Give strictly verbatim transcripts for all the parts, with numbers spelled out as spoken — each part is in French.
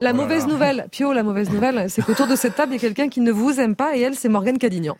La Oh là mauvaise là. nouvelle, Pio, la mauvaise nouvelle, c'est qu'autour de cette table, il y a quelqu'un qui ne vous aime pas et elle, c'est Morgane Cadignan.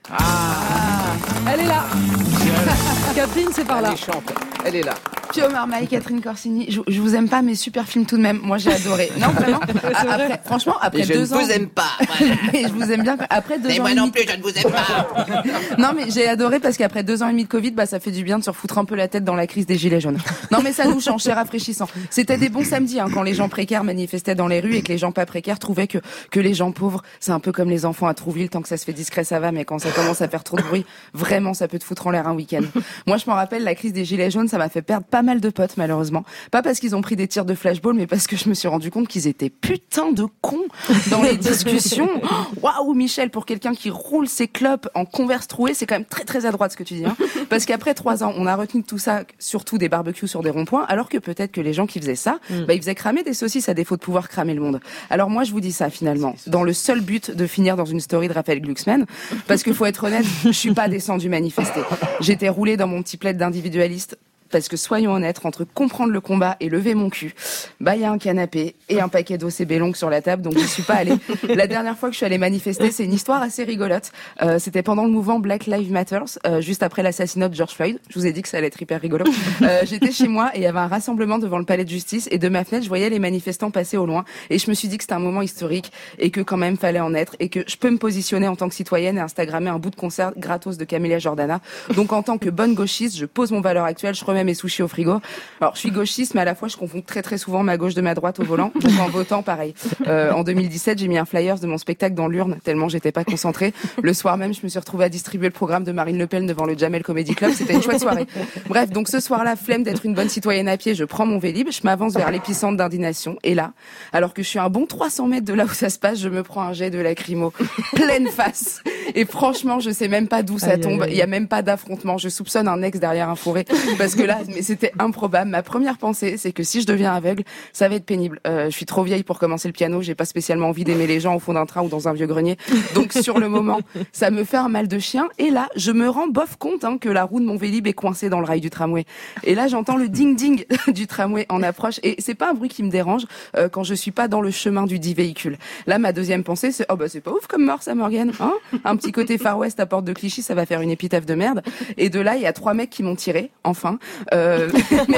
Ah, Elle est là. Catherine, c'est par elle là. est chante. Elle est là. Pio Marmaille, Catherine Corsini, je, je vous aime pas, mais super film tout de même. Moi, j'ai adoré. Non, vraiment. A- Après, franchement, après Et je deux ne ans. vous aime pas. Voilà. Et je vous aime bien. Après deux Et ans moi et non demi- plus, je ne vous aime pas. Non, mais j'ai adoré parce qu'après deux ans et demi de Covid, bah, ça fait du bien de se refoutre un peu la tête dans la crise des gilets jaunes. Non, mais ça nous change, c'est rafraîchissant. C'était des bons samedis, hein, quand les gens précaires manifestaient dans les rues et que les gens pas précaires trouvaient que, que les gens pauvres, c'est un peu comme les enfants à Trouville, tant que ça se fait discret, ça va, mais quand ça commence à faire trop de bruit, vraiment, ça peut te foutre en l'air un week-end. Moi, je m'en rappelle, la crise des gilets jaunes, ça m'a fait perdre pas mal de potes, malheureusement. Pas parce qu'ils ont pris des tirs de flashball, mais parce que je me suis rendu compte qu'ils étaient putain de cons dans les discussions. Waouh, Michel, pour quelqu'un qui roule ses clopes en Converse trouées, c'est quand même très très à droite ce que tu dis, hein. Parce qu'après trois ans, on a retenu de tout ça, surtout des barbecues sur des ronds-points, alors que peut-être que les gens qui faisaient ça, Mm. bah, ils faisaient cramer des saucisses à défaut de pouvoir cramer le monde. Alors moi, je vous dis ça finalement, dans le seul but de finir dans une story de Raphaël Glucksmann, parce qu'il faut être honnête, je suis pas descendu manifester. J'étais roulé dans mon petit plaid d'individualiste. Parce que soyons honnêtes, entre comprendre le combat et lever mon cul, bah il y a un canapé et un paquet d'O C B longue sur la table, donc je suis pas allée. La dernière fois que je suis allée manifester, c'est une histoire assez rigolote. Euh, c'était pendant le mouvement Black Lives Matter, euh, juste après l'assassinat de George Floyd. Je vous ai dit que ça allait être hyper rigolo. Euh, j'étais chez moi et il y avait un rassemblement devant le palais de justice et de ma fenêtre, je voyais les manifestants passer au loin et je me suis dit que c'était un moment historique et que quand même fallait en être et que je peux me positionner en tant que citoyenne et instagrammer un bout de concert gratos de Camélia Jordana. Donc en tant que bonne gauchiste, je pose mon valeur actuelle, je remets mes sushis au frigo. Alors, je suis gauchiste, mais à la fois, je confonds très très souvent ma gauche de ma droite au volant. Donc, en votant, pareil. Euh, en deux mille dix-sept, j'ai mis un flyers de mon spectacle dans l'urne, tellement j'étais pas concentrée. Le soir même, je me suis retrouvée à distribuer le programme de Marine Le Pen devant le Jamel Comedy Club. C'était une chouette soirée. Bref, donc ce soir-là, flemme d'être une bonne citoyenne à pied, je prends mon Vélib, je m'avance vers l'épicentre d'indignation. Et là, alors que je suis à un bon trois cents mètres de là où ça se passe, je me prends un jet de lacrymo pleine face. Et franchement, je sais même pas d'où ça Aïe, tombe. aïe, aïe. Il y a même pas d'affrontement. Je soupçonne un ex derrière un fourré. Parce que là, mais c'était improbable. Ma première pensée, c'est que si je deviens aveugle, ça va être pénible. Euh, je suis trop vieille pour commencer le piano. J'ai pas spécialement envie d'aimer les gens au fond d'un train ou dans un vieux grenier. Donc, sur le moment, ça me fait un mal de chien. Et là, je me rends bof compte, hein, que la roue de mon Vélib est coincée dans le rail du tramway. Et là, j'entends le ding-ding du tramway en approche. Et c'est pas un bruit qui me dérange euh, quand je suis pas dans le chemin du dit véhicule. Là, ma deuxième pensée, c'est, oh bah, c'est pas ouf comme mort, ça, Morgane, hein? Un petit côté Far West à Porte de Clichy, ça va faire une épitaphe de merde. Et de là, il y a trois mecs qui m'ont tiré, enfin. Euh, mais,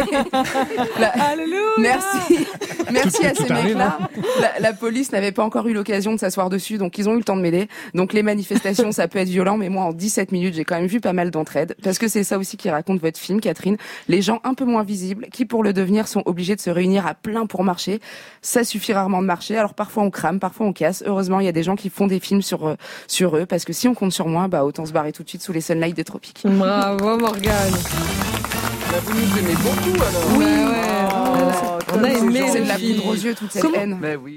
la- Alléluia. merci, merci à Tout ces arrive, mecs-là. La, la police n'avait pas encore eu l'occasion de s'asseoir dessus, donc ils ont eu le temps de m'aider. Donc les manifestations, ça peut être violent, mais moi, en dix-sept minutes, j'ai quand même vu pas mal d'entraide. Parce que c'est ça aussi qui raconte votre film, Catherine. Les gens un peu moins visibles, qui pour le devenir sont obligés de se réunir à plein pour marcher. Ça suffit rarement de marcher. Alors parfois on crame, parfois on casse. Heureusement, il y a des gens qui font des films sur euh, sur eux, parce que si on compte sur moi, bah autant se barrer tout de suite sous les sunlights des tropiques. Bravo, Morgane. Bah, vous nous aimez beaucoup alors. Oui, ouais. Oh, On a comme aimé c'est C'est le de la film. poudre aux yeux, toute cette Comment- haine. Mais oui.